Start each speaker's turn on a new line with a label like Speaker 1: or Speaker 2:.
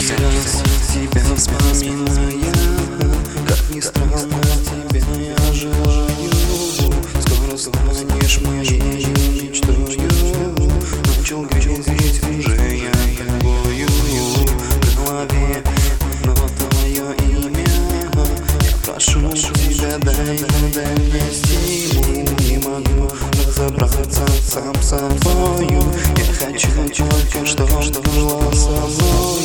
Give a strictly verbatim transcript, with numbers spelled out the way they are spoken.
Speaker 1: раз тебя вспоминая, как ни странно, тебя я желаю. Скоро станешь моей мечтою. Начал грезить уже я тобою. В голове одно твое имя. Я прошу тебя, дай, дай мне стимул. Не могу разобраться сам с собою. Я хочу только, чтобы было со мной.